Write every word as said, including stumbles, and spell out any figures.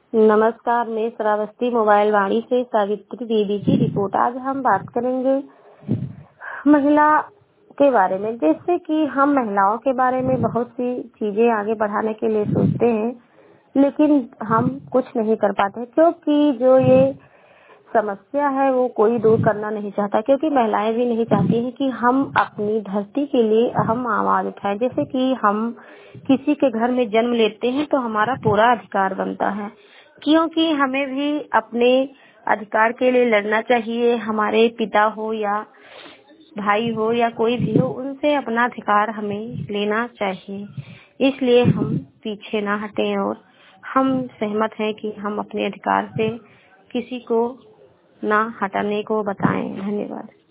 नमस्कार, मैं श्रावस्ती मोबाइल वाणी से सावित्री दीदी की रिपोर्ट। आज हम बात करेंगे महिला के बारे में। जैसे कि हम महिलाओं के बारे में बहुत सी चीजें आगे बढ़ाने के लिए सोचते हैं, लेकिन हम कुछ नहीं कर पाते, क्योंकि जो ये समस्या है वो कोई दूर करना नहीं चाहता, क्योंकि महिलाएं भी नहीं चाहती हैं कि हम अपनी धरती के लिए अहम आवाज उठाएं। जैसे कि हम किसी के घर में जन्म लेते हैं तो हमारा पूरा अधिकार बनता है, क्योंकि हमें भी अपने अधिकार के लिए लड़ना चाहिए। हमारे पिता हो या भाई हो या कोई भी हो, उनसे अपना अधिकार हमें लेना चाहिए। इसलिए हम पीछे ना हटें और हम सहमत हैं कि हम अपने अधिकार से किसी को ना हटाने को बताएं। धन्यवाद।